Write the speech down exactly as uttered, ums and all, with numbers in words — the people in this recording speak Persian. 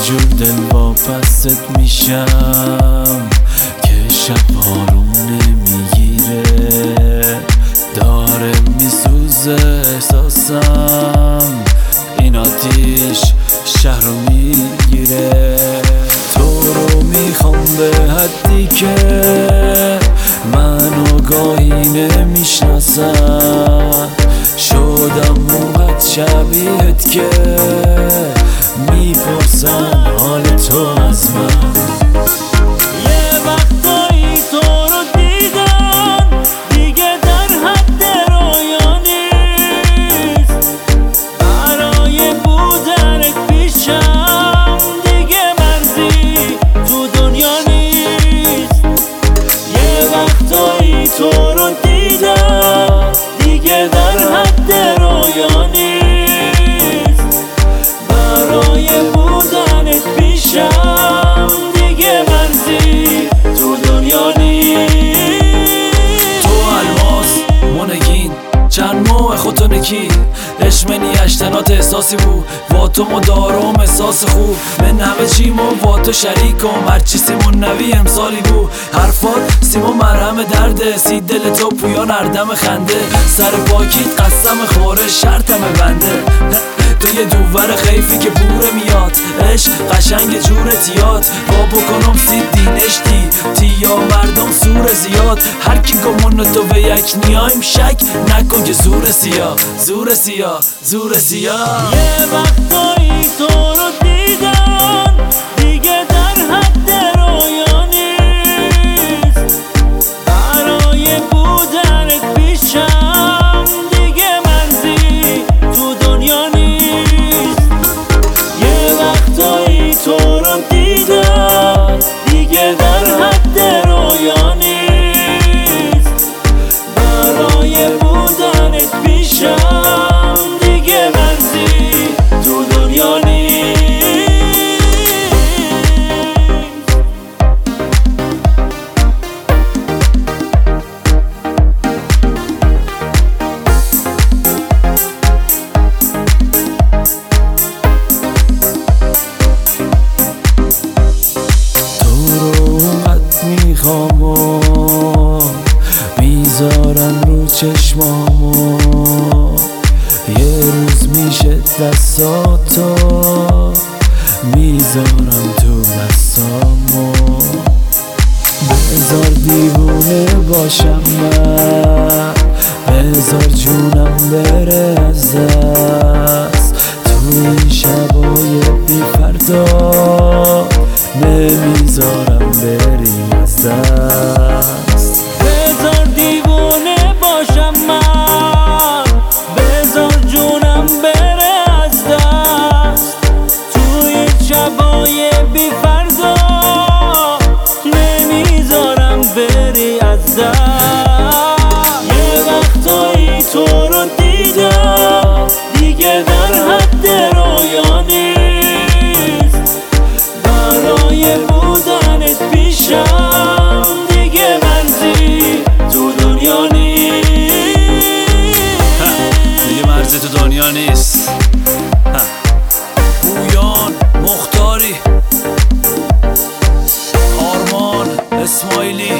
جور دل واپست میشم که شب آروم نمیگیره، داره میسوزه احساسم، این آتیش شهر رو میگیره. تو رو میخوام به حدی که منو گاهی نمیشناسم، شدم موقت شبیهت که میپرسن حال تو از من. یه وقتایی تو رو دیدم دیگه در حد رویا نیست، برای بودنت پیشم دیگه مرزی تو دنیا نیست. یه وقتایی تو رو دیدم دیگه در حد رویا نیست، برای بودنت پیشم دیگه مرزی تو دنیا نیست. تو الماس مونگین چند موه خودتو نکی، اشمنی اشتنات احساسی بود با تو مدارم احساس خوب، من همه چیمو با تو شریکم، هرچی سیمون نوی امسالی بود، حرفات سیمون مرهم درده، سی دل تو پویا نردم خنده، سر پاکیت قسم خوره شرطم بنده. تو یه دوور خیفی که بوره میاد، عشق قشنگ جورت یاد، با بکنم سید دینشتی تیا مردم سور زیاد، هر کی گمون تو به یک نیایم شک نکن که زور سیاه زور سیاه زور سیاه. یه وقتایی تو رو دیدم دیگه در حد رویا نیست، برای بودنت پیشم دیگه مرزی تو دنیا نیست. یه وقتایی تو رو دیدم دیگه در حد رویا نیست، برای بودنت پیشم دیگه مرزی تو دنیا نیست. میخوام و میذارم رو چشمامو، یه روز میشه دستاتو میذارم تو دستامو، بذار دیوونه باشم من، بذار جونم بره از دست، تو این شبای بی فردا نمیذارم بری از دست. بذار دیوونه باشم من، بذار جونم بره از دست، توی شبای بی فردا نمیذارم بری از دست. یه وقتایی تو رو دیدم دیگه در حد رویا نیست، برای بودنت پیشم دیگه مرزی تو دنیا نیست. دیگه مرزی تو دنیا نیست. پویان مختاری، آرمان اسماعیلی.